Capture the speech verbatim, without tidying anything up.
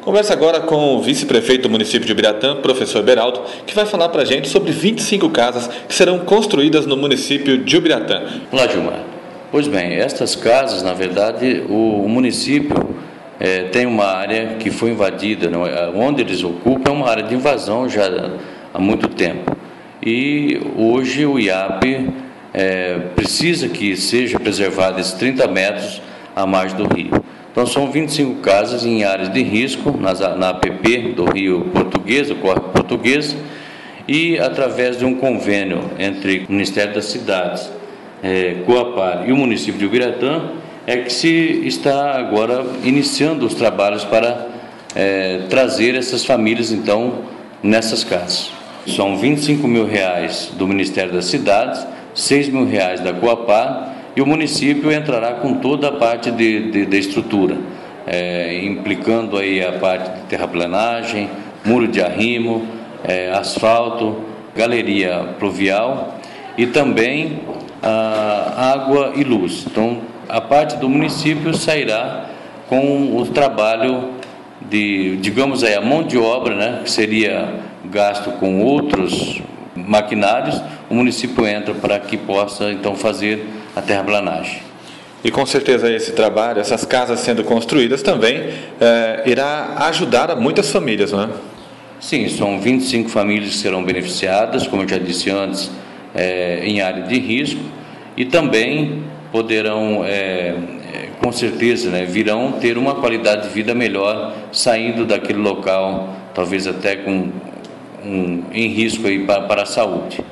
Conversa agora com o vice-prefeito do município de Ubiratã, professor Beraldo, que vai falar para a gente sobre vinte e cinco casas que serão construídas no município de Ubiratã. Olá, Gilmar. Pois bem, estas casas, na verdade, o, o município é, tem uma área que foi invadida, não é? Onde eles ocupam é uma área de invasão já há muito tempo. E hoje o I A P é, precisa que seja preservado esses trinta metros à margem do rio. Então, são vinte e cinco casas em áreas de risco, nas, na A P P do Rio Português, do Córrego Português, e através de um convênio entre o Ministério das Cidades, é, Coapar e o município de Ubiratã, é que se está agora iniciando os trabalhos para é, trazer essas famílias, então, nessas casas. São vinte e cinco mil reais do Ministério das Cidades, seis mil reais da Coapar, e o município entrará com toda a parte de, de, de estrutura, é, implicando aí a parte de terraplenagem, muro de arrimo, é, asfalto, galeria pluvial e também a água e luz. Então, a parte do município sairá com o trabalho de, digamos aí, a mão de obra, né, que seria gasto com outros maquinários, o município entra para que possa, então, fazer a terraplanagem. E com certeza esse trabalho, essas casas sendo construídas também, é, irá ajudar a muitas famílias, não é? Sim, são vinte e cinco famílias que serão beneficiadas, como eu já disse antes, é, em área de risco, e também poderão, é, com certeza, né, virão ter uma qualidade de vida melhor, saindo daquele local, talvez até com um, em risco aí para, para a saúde.